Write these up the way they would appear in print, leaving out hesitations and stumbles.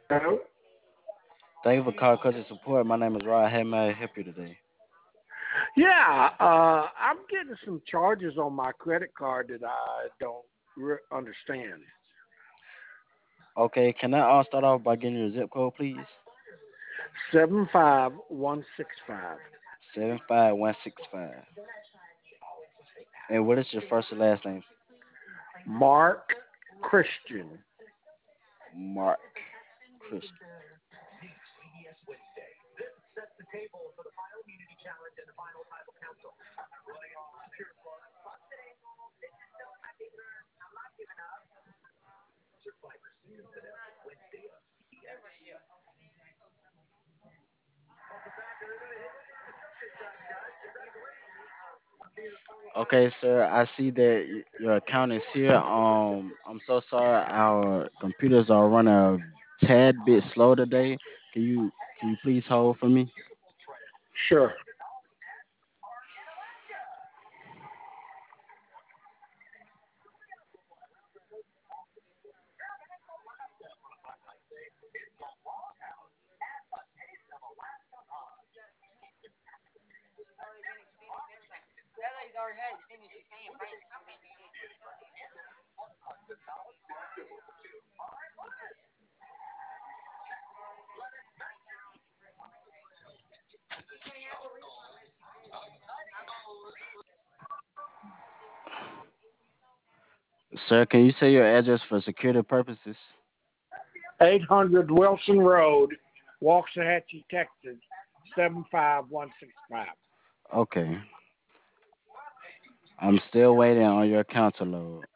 Hello? Thank you for calling Country Support. My name is Rod. How may I help you today? Yeah, I'm getting some charges on my credit card that I don't understand. Okay, can I start off by getting your zip code, please? 75165. 75165. And what is your first and last name? Mark Christian. Mark Christian. Okay, sir. I see that your account is here. I'm so sorry. Our computers are running a tad bit slow today. Can you please hold for me? Sure. Sir, can you say your address for security purposes? 800 Wilson Road, Waxahachie, Texas, 75165. Okay. I'm still waiting on your account to load.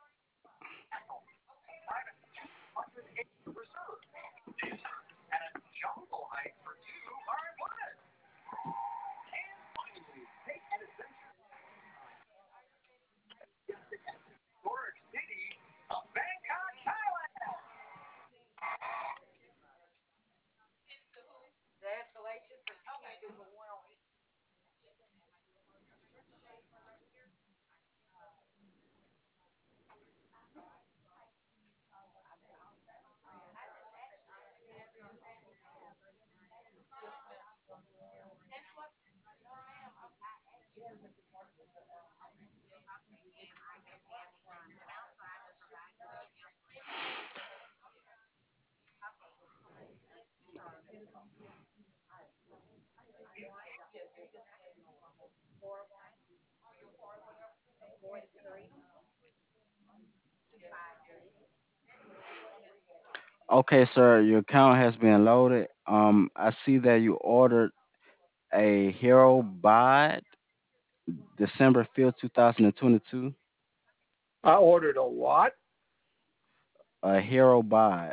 Okay, sir, your account has been loaded. I see that you ordered a Hero Bod December 5th, 2022. I ordered a what? A Hero Bod.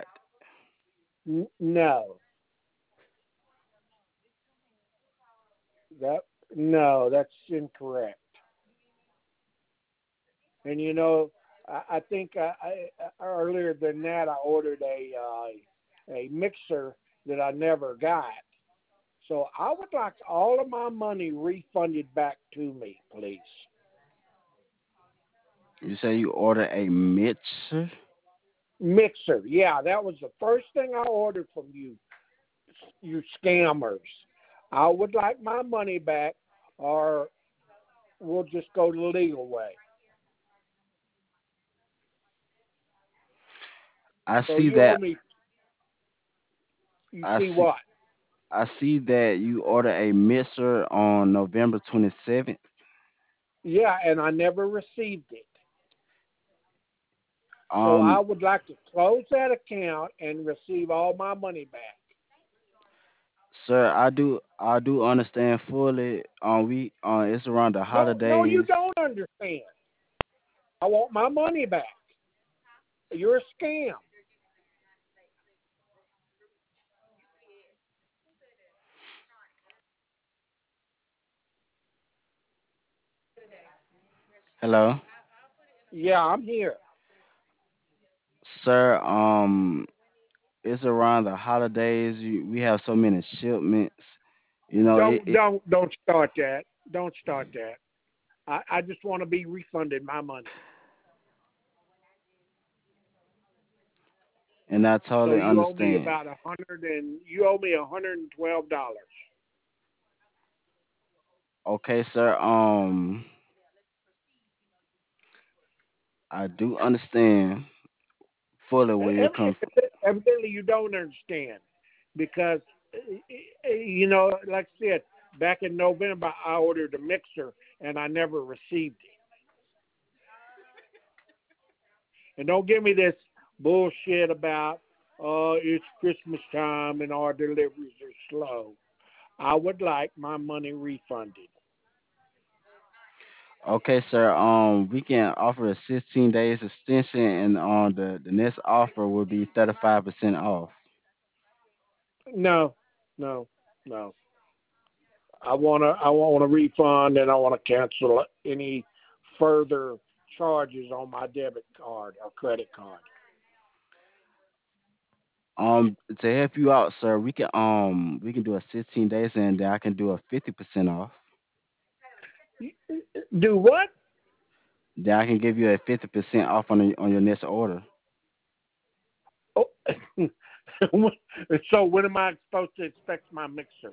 No. That no, that's incorrect. And I think earlier than that, I ordered a mixer that I never got. So I would like all of my money refunded back to me, please. You say you ordered a mixer? Mixer, yeah, that was the first thing I ordered from you, you scammers. I would like my money back, or we'll just go the legal way. I So see you owe that. me. You I see see. what? I see that you ordered a mixer on November 27th. Yeah, and I never received it. So I Um, would like to close that account and receive all my money back. Sir, I do understand fully. We it's around the No, no, you holidays. don't understand. I want my money back. You're a scam. Hello, Yeah, I'm here. sir. It's around the holidays. We have so many shipments. You know, Don't start that. Don't start that. I just want to be refunded my money. And I So totally you owe me understand. about $112. Okay, sir. I do understand fully where you're coming from. Evidently, you don't understand because like I said, back in November, I ordered a mixer and I never received it. And don't give me this bullshit about, it's Christmas time and our deliveries are slow. I would like my money refunded. Okay, sir. We can offer a 16 days extension, and on the next offer will be 35% off. No, no, no. I want a refund, and I want to cancel any further charges on my debit card or credit card. To help you out, sir, we can do a 16 days, and then I can do a 50% off. Do what? Then I can give you a 50% off on your next order. Oh, so when am I supposed to expect my mixer?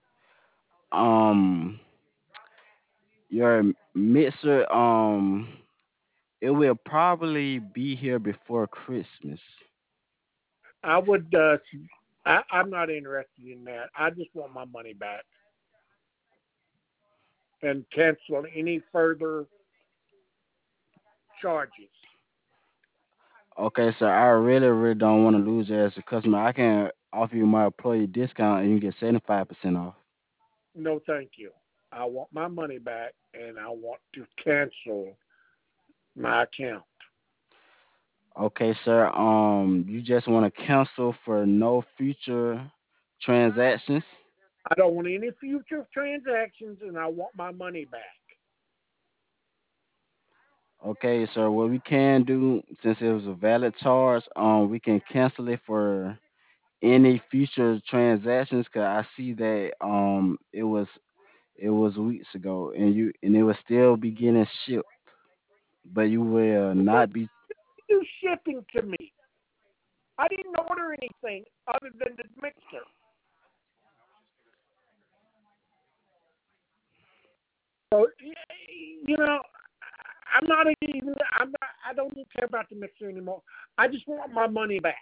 Um, your mixer, it will probably be here before Christmas. I would. I'm not interested in that. I just want my money back and cancel any further charges. Okay, sir, I really don't want to lose you as a customer. I can offer you my employee discount, and you get 75% off. No, thank you. I want my money back, and I want to cancel my account. Okay, sir. You just want to cancel for no future transactions. I don't want any future transactions, and I want my money back. Okay, sir. What we can do, since it was a valid charge, we can cancel it for any future transactions. Cause I see that it was weeks ago, and it will still be getting shipped, but you will What not be. are you shipping to me? I didn't order anything other than the mixer. So I'm not even. I'm not. I don't even care about the mixer anymore. I just want my money back.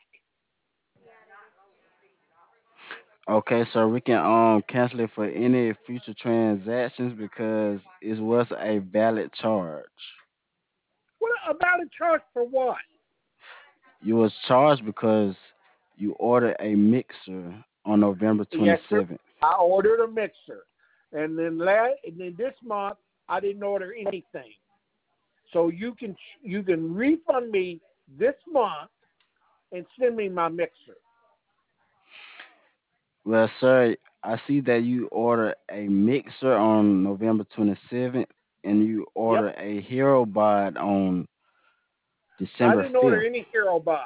Okay, so we can cancel it for any future transactions because it was a valid charge. What about a charge for what? You was charged because you ordered a mixer on November Yes, sir. 27th. I ordered a mixer, and then this month I didn't order anything. So you can refund me this month and send me my mixer. Well, sir, I see that you ordered a mixer on November 27th and you Yep. ordered a Hero Bod on I December didn't order 5th. any Hero Bot.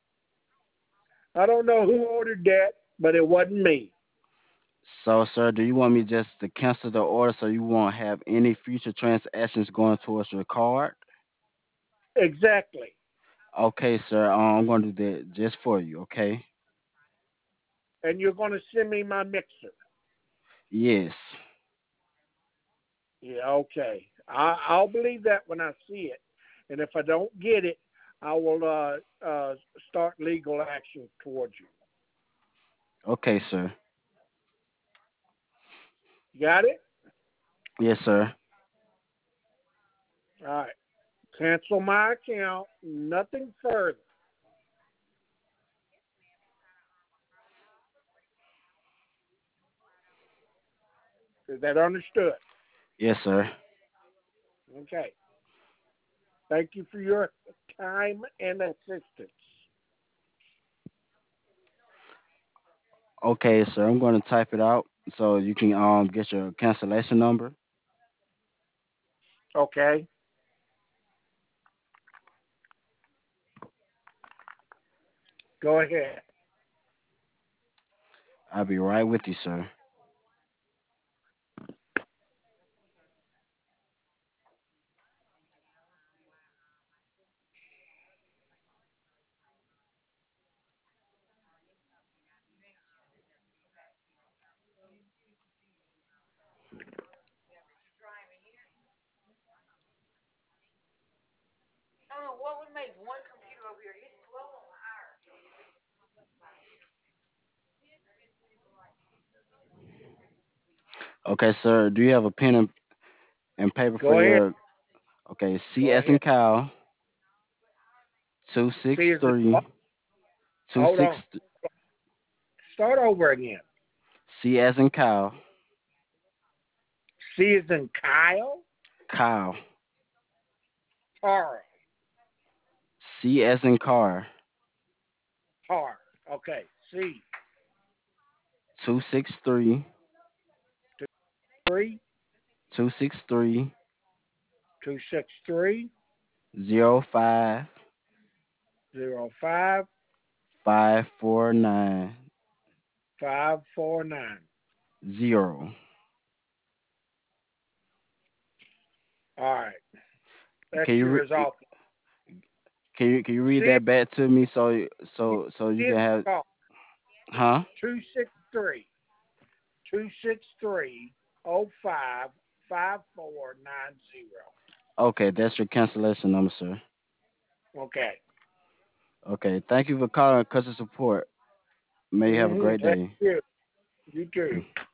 I don't know who ordered that, but it wasn't me. So, sir, do you want me just to cancel the order so you won't have any future transactions going towards your card? Exactly. Okay, sir, I'm going to do that just for you, okay? And you're going to send me my mixer. Yes. Yeah, okay. I'll believe that when I see it. And if I don't get it, I will start legal action towards you. Okay, sir. You got it? Yes, sir. All right. Cancel my account. Nothing further. Is that understood? Yes, sir. Okay. Thank you for your time and assistance. Okay, sir. I'm going to type it out so you can get your cancellation number. Okay. Go ahead. I'll be right with you, sir. Okay, sir. Do you have a pen and paper for Go ahead. your? Okay, C Go as in ahead. cow, two six C is in three, what? two Hold six. on. Start over again. C as in cow, C is in Kyle. cow. Carl. C as in car, Car. Okay. C. 263, 3. 263, 263. 05, 05. 549, 549. 0. All right. That Can you sure is awful. can you read C. that back to me so C you is can have, call. huh? 263. 263. 05. 5490. Okay, that's your cancellation number, sir. Okay. Okay, thank you for calling Customer Support. May you have a great Thank day. you. You too.